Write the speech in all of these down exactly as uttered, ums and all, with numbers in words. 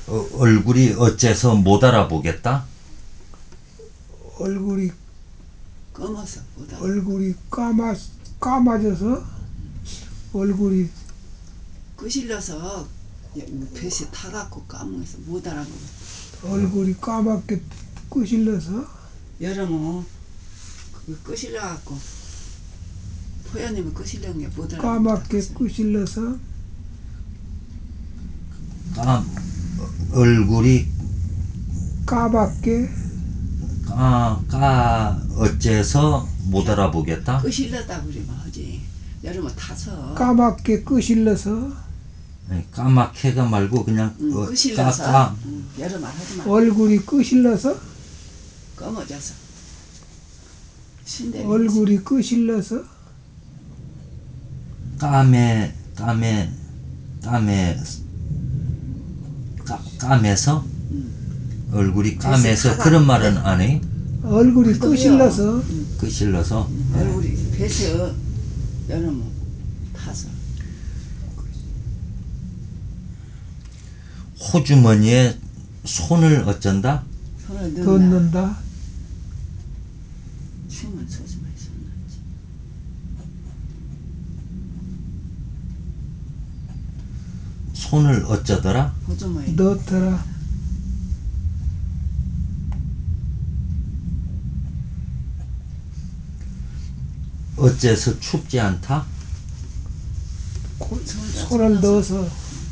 어, 얼굴이 어째서 못 알아보겠다? 얼굴이 검어서 못 알아. 얼굴이 까마 까마져서 얼굴이 끄실러서 뱃이 타갖고 까먹어서 못 알아보고. 얼굴이 까맣게 끄실러서 여러모 그 끄실러갖고 포연님은 끄실러는 게 못 알아보고. 까맣게 끄실러서 까, 얼굴이 까맣게 까, 까 어째서 못 알아보겠다? 끄실러다 그러면 하지. 여러모 타서 까맣게 끄실러서 아니, 까맣게가 말고 그냥 응, 어, 끄실러서 까, 까, 응, 여러 말 하지 마. 얼굴이 끄실러서 검어져서 신대 얼굴이 끄실러서 까매 까매 까매 까, 까매서 얼굴이 까매서 타가- 그런 말은 안 해요? 얼굴이 그래도 끄실러서 끄실러서 네. 얼굴이 뱃에 여러모 타서 호주머니에 손을 어쩐다? 손을 넣는다. 걷는다 춤은 소주머니 손 넣지. 손을 어쩌더라? 호주머니 넣더라 어째서 춥지 않다? 고- 손을 손을 넣어서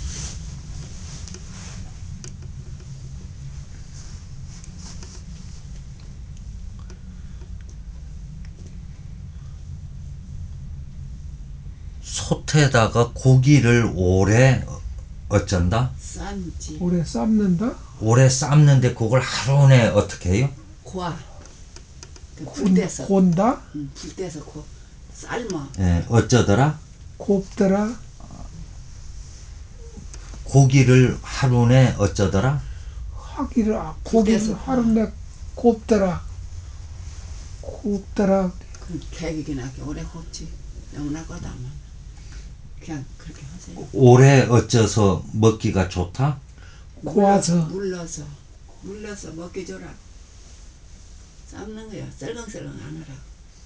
솥에다가 고기를 오래 어쩐다? 쌈지 오래 삶는다 오래 삶는데 그걸 하루 내 어떻게 해요? 고아 그 곤- 불때서 곤다 응, 불때서 고 삶아 예, 어쩌더라? 곱더라 고기를 하루 내 어쩌더라? 하기를 아, 고기를 불때서 하루내 곱더라 곱더라 그 개기긴 하게 오래 곱지 영락하다만 그냥 그렇게 하세요. 오래 어쩌서 먹기가 좋다? 고와서 물러서 물러서 먹기 줘라. 삶는 거야. 썰렁썰렁 안 하라.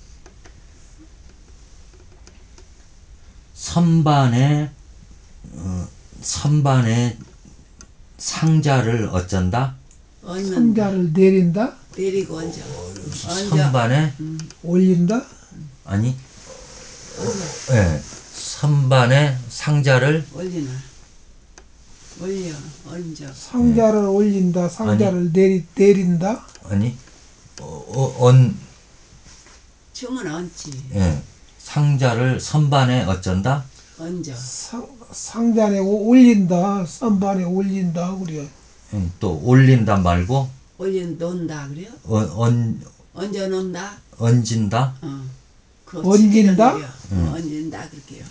선반에 어, 선반에 상자를 어쩐다? 얹는다. 상자를 내린다 내리고 얹어. 얹어. 선반에 음, 올린다 아니 얹어. 예, 선반에 상자를 올리나. 올려. 얹어. 상자를 올린다 상자를 내리, 내린다 아니 어, 어, 언 춤은 얹지. 예, 상자를 선반에 어쩐다? 얹어. 상, 상자에 오- 올린다 선반에 올린다 그래 예, 또 올린다 말고 올려 놓는다 그래요? 어, 얹, 얹어 놓는다. 얹은다? 어. 그 얹는다? 지기를 내려. 어, 얹는다 그렇게요.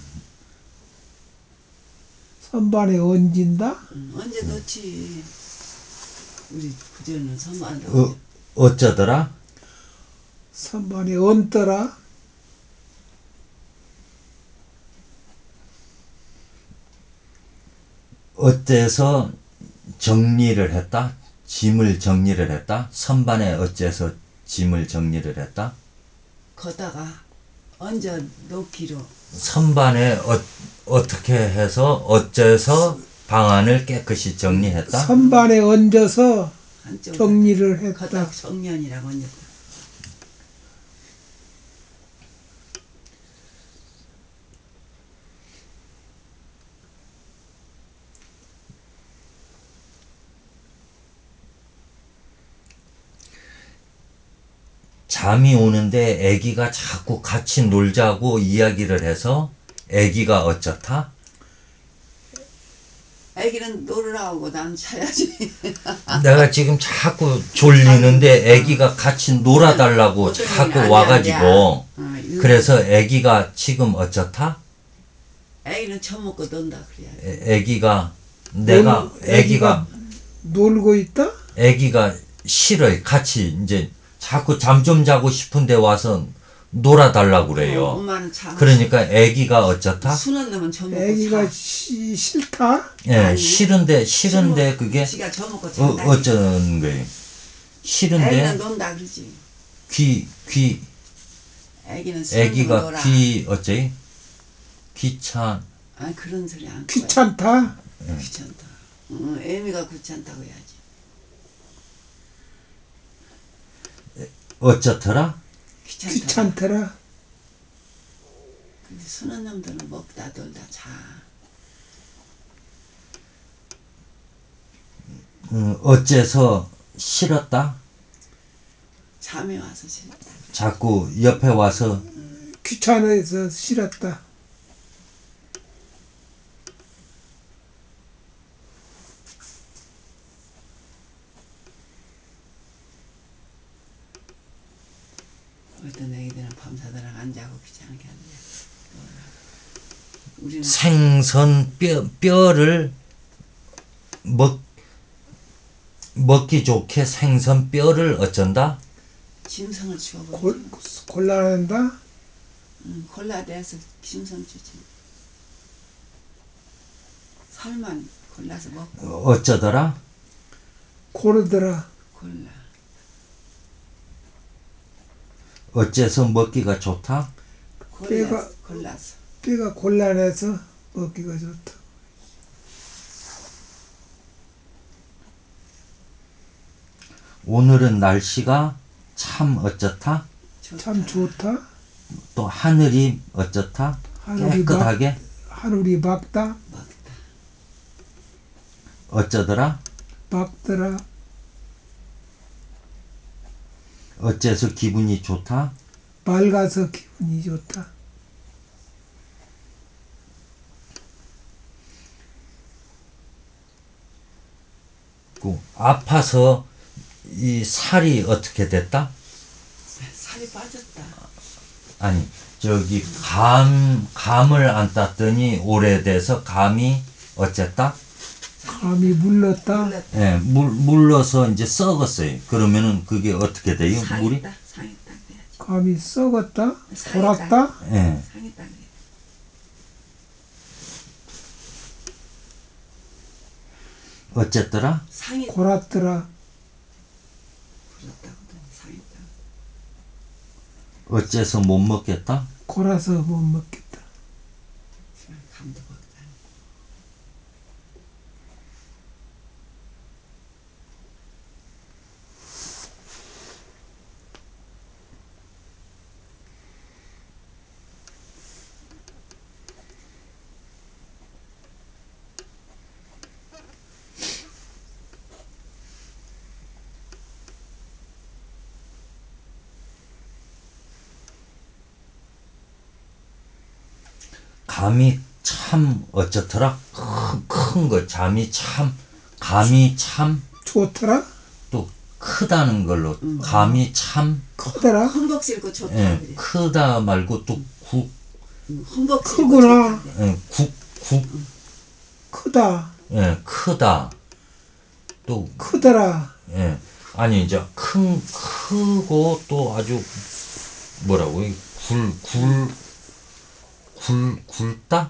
선반에 얹은다 응, 얹어 놓지. 우리 부전은 선반에 어, 얹어. 어쩌더라? 선반에 얹더라 어째서 정리를 했다? 짐을 정리를 했다? 선반에 어째서 짐을 정리를 했다? 걷다가 얹어 놓기로. 선반에 어, 어떻게 해서 어째서 방안을 깨끗이 정리했다? 선반에 얹어서 한쪽 정리를 했다 걷다가 정년이라고 얹었다. 잠이 오는데 애기가 자꾸 같이 놀자고 이야기를 해서 애기가 어쩌다? 애기는 놀으라고 난 자야지. 내가 지금 자꾸 졸리는데 애기가 같이 놀아달라고 어떤 자꾸 얘기는 안 돼, 와가지고 안 돼. 어, 이거 그래서 애기가 지금 어쩌다? 애기는 처먹고 논다 그래야 돼. 애- 애기가 내가 놀- 애기가 놀고 있다 애기가 싫어요. 같이 이제 자꾸 잠 좀 자고 싶은데 와서 놀아달라고 어, 그래요. 엄마는 참. 그러니까 애기가 어쩌다? 순한 놈은 저 먹고 애기가 자. 시, 싫다? 예, 아니, 싫은데 싫은데 술 먹- 그게 지가 저 먹고 어, 잔다. 어쩌는 거예요. 싫은데 애기는 논다 그러지. 귀 귀 애기는 술 먹고 애기가 놀아. 귀 어째? 귀찮 아니 그런 소리 안. 귀찮다? 거야. 귀찮다. 응, 애미가 귀찮다고 해야지. 어쩌더라? 귀찮다. 귀찮더라? 근데 순한 놈들은 먹다 놀다 자. 음, 어째서 싫었다? 잠이 와서 싫다. 자꾸 옆에 와서 귀찮아서 싫었다. 어떤 애기들은 밤새도록 안 자고 귀찮게 한대. 우리는 생선 뼈 뼈를 먹 먹기 좋게 생선 뼈를 어쩐다? 짐승을 주워버리지. 골, 곤란한다? 응, 골라대서 짐승 주지. 살만 골라서 먹고 어쩌더라? 고르더라. 골라. 어째서 먹기가 좋다? 골라서 뼈가- 골라서. 뼈가 곤란해서 먹기가 좋다. 오늘은 날씨가 참 어쩌다? 좋다. 참 좋다? 또 하늘이 어쩌다? 하늘이 깨끗하게 하늘이 맑다? 먹다. 어쩌더라? 맑더라. 어째서 기분이 좋다? 맑아서 기분이 좋다. 그 아파서 이 살이 어떻게 됐다? 살이 빠졌다. 아니 저기 감 감을 안 땄더니 오래돼서 감이 어쨌다? 감이 물렀다. 물렀다. 예, 물 물러서 이제 썩었어요. 그러면은 그게 어떻게 돼요? 물이? 상했다. 상했다 그래야지. 감이 썩었다. 상했다. 골았다. 예. 상했다 그래. 어쨌더라? 상했. 골았더라. 그렇다거든. 상했다. 어째서 못 먹겠다? 골아서 못 먹겠다. 감도 먹다. 감이 참 어쩌더라? 큰 거 잠이 참 감이 참 좋더라. 또 크다는 걸로 감이 참 크더라. 흠벅 싣고 좋다 예, 그래. 크다 말고 또국 응, 흠벅 싣고 크구나. 좋다 그래. 예, 국, 국, 크다. 예, 크다. 또, 크더라. 예, 아니, 이제 큰, 크고 또 아주, 뭐라고, 이 굴, 굴, 굴, 굵다?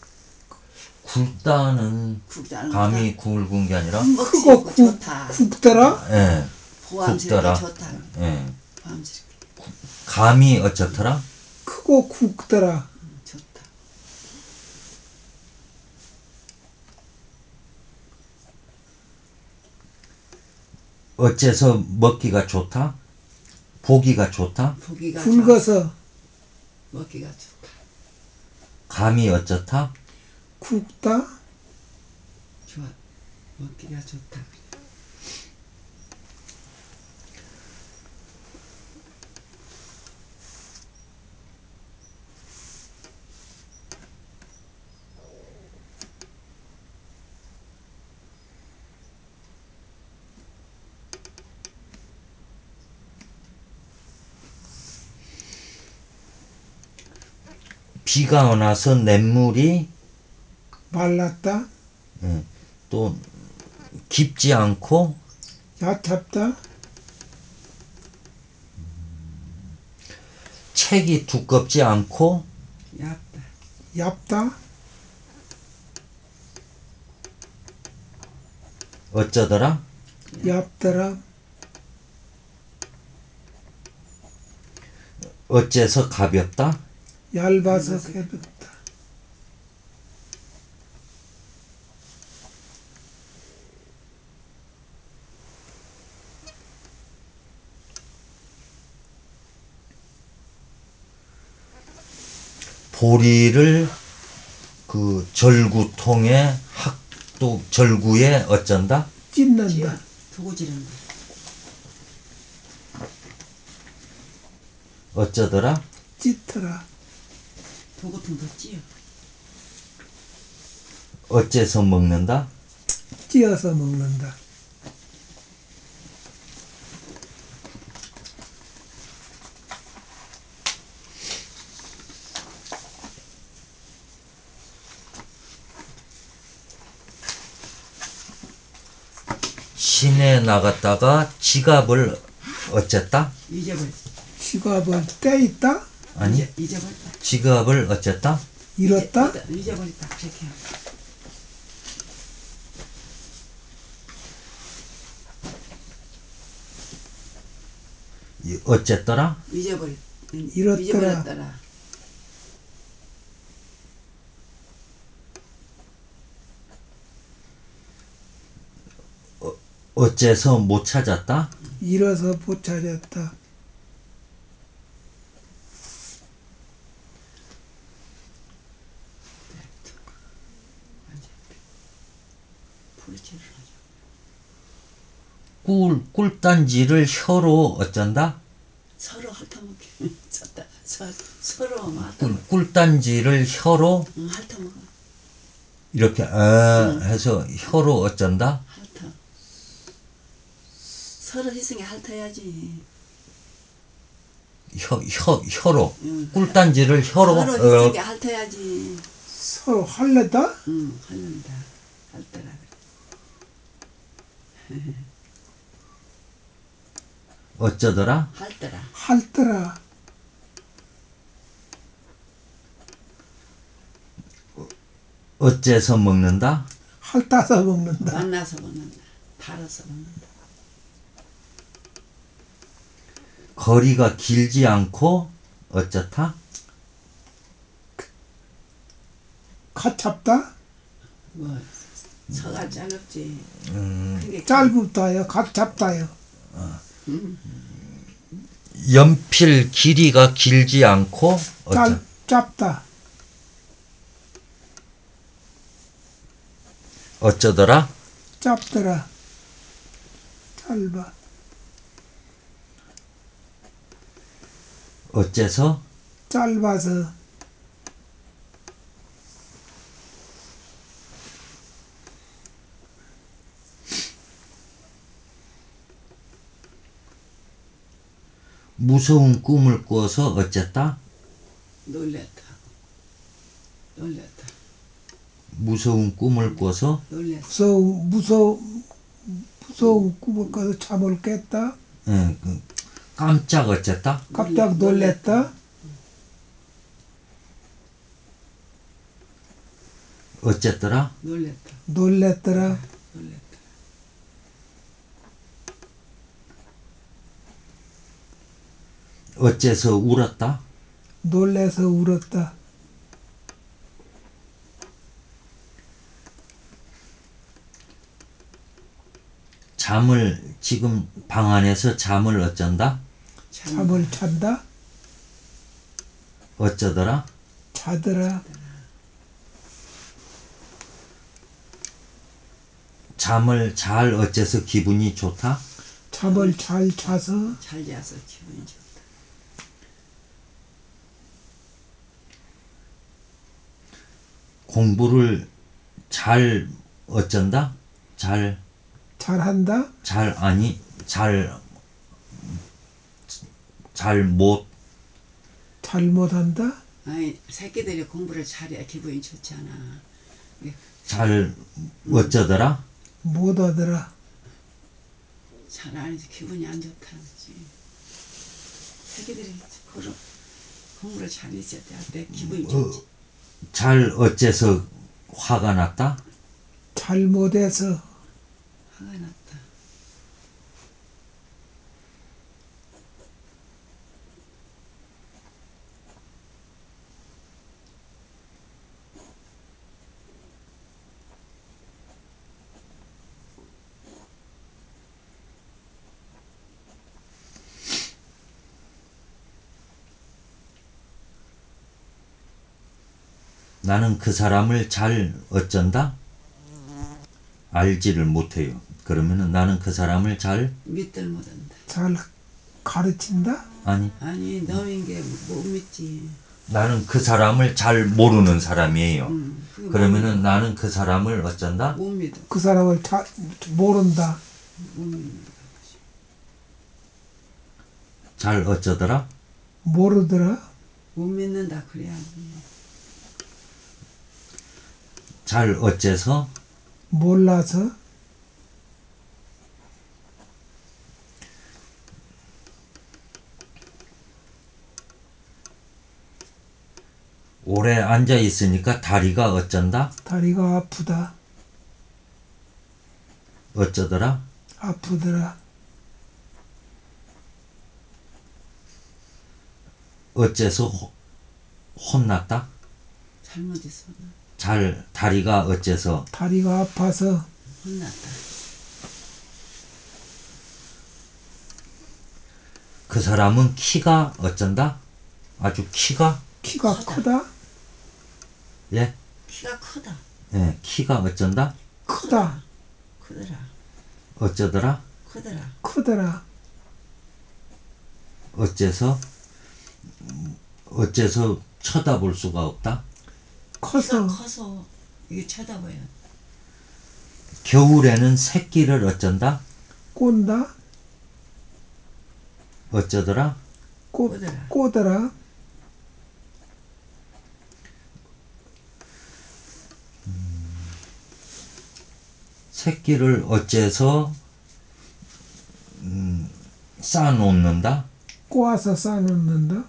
굵다는 굵다는 감이 굵은 게 아니라, 흠벅 크고 싣고 국, 좋다. 국더라. 예, 보암스럽게 굵더라. 좋다. 예, 보암스럽게. 감이 어쩌더라? 크고 국더라. 응, 좋다. 어째서 먹기가 좋다? 보기가 좋다? 보기가 굵어서 좋아. 먹기가 좋다. 감이 어쩌다? 국다. 좋아. 먹기가 좋다. 비가 와서 냇물이 말랐다. 예, 또 깊지 않고 얕잡다. 색이 두껍지 않고 얇다. 얇다. 어쩌더라? 얇더라. 어째서 가볍다? 얇아서 얇아서 가볍다. 보리를 그 절구통에 학도 절구에 어쩐다? 찌어. 찢는다. 두고 지른다. 어쩌더라? 찢더라. 두고통도 찌어. 어째서 먹는다? 찧어서 먹는다. 시내 나갔다가 지갑을 어쨌다? 잊어버렸다. 지갑을 떼있다. 아니 잊어- 잊어버렸다. 지갑을 어쨌다? 잃었다. 잊어- 잊어버렸다. 그렇게 하면. 이- 어쨌더라? 잊어버렸. 잃었더라. 잊어버렸더라. 어째서 못 찾았다? 잃어서 못 찾았다. 부르치를 하죠. 꿀 꿀단지를 혀로 어쩐다? 서로 핥아먹게. 쳤다. 서, 서로 막 꿀 꿀단지를 혀로 응, 핥아먹어. 이렇게 아 해서 혀로 어쩐다? 핥아. 서로 희생에 핥아야지. 혀 혀 혀로 응. 꿀단지를 혀로 서로 어, 희생에 핥아야지. 서로 할래다. 응, 핥는다. 핥더라. 어쩌더라? 핥더라. 할더라. 어째서 먹는다? 핥아서 먹는다. 만나서 먹는다. 달아서 먹는다. 거리가 길지 않고 어쩌다? 가찹다. 뭐 서가 짧지. 음, 그게 짧다요. 가찹다요. 응. 연필 길이가 길지 않고 어쩌? 짧 짧다. 어쩌더라? 짧더라. 짧아. 어째서? 짧아서. 무서운 꿈을 꿔서 어쨌다? 놀랬다. 놀랬다. 무서운 꿈을 꿔서 놀랬다. 무서운 무서운 무서운 꿈을 꿔서 잠을 깼다. 예, 그 깜짝 어쨌다? 깜짝 놀랬다. 어쨌더라? 놀랬다. 놀랬더라. 놀랬다. 어째서 울었다? 놀래서 울었다. 잠을 지금 방 안에서 잠을 어쩐다? 잠을 잔다. 어쩌더라? 자더라. 잠을 잘 어째서 기분이 좋다? 잠을 잘 자서 잘 자서 기분이 좋다. 공부를 잘 어쩐다? 잘, 잘한다. 잘 아니, 잘, 잘 못, 잘못한다. 아니 새끼들이 공부를 잘해야 기분이 좋잖아. 잘 어쩌더라? 못하더라. 잘 안 해서 기분이 안 좋다지. 새끼들이 그런 국물을 잘 있어야 돼. 내 기분이 어, 좋지. 잘 어째서 화가 났다? 잘못해서 화가 났다. 나는 그 사람을 잘 어쩐다? 알지를 못해요. 그러면은 나는 그 사람을 잘 믿들 못한다. 잘 가르친다. 아니 아니 너인 게 못 믿지. 나는 그 사람을 잘 모르는 사람이에요. 음, 그게 그러면은 나는 그 사람을 어쩐다? 못 믿어. 그 사람을 잘 모른다. 못 믿는다. 잘 어쩌더라? 모르더라. 못 믿는다 그래야지. 잘 어째서 몰라서 오래 앉아 있으니까 다리가 어쩐다? 다리가 아프다. 어쩌더라? 아프더라. 어째서 호- 혼났다? 잘못했어. 잘 다리가 어째서 다리가 아파서 혼났다. 그 사람은 키가 어쩐다? 아주 키가 키가 크다. 크다. 예, 키가 크다. 예 키가 어쩐다? 크다. 크더라. 어쩌더라? 크더라. 크더라. 어째서 어째서 쳐다볼 수가 없다? 키가 커서 커서 이게 쳐다봐요. 겨울에는 새끼를 어쩐다? 꼰다. 어쩌더라? 꼬, 꼬더라. 꼬더라. 새끼를 어째서 음, 쌓아놓는다? 꼬아서 싸놓는다.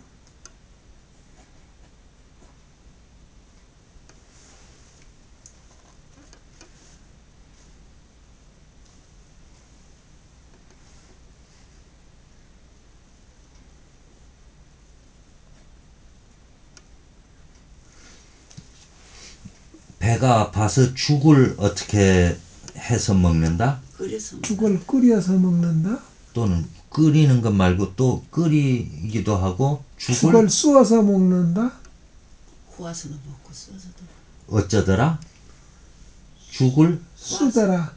배가 아파서 죽을 어떻게 해서 먹는다? 그래서 죽을 끓여서 먹는다. 또는 끓이는 것 말고 또 끓이기도 하고 죽을 죽을 쑤어서 먹는다. 구워서도 먹고 써서도 어쩌더라? 죽을 쓰더라.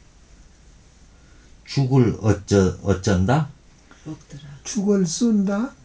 죽을 어쩌 어쩐다? 먹더라. 죽을 쏜다.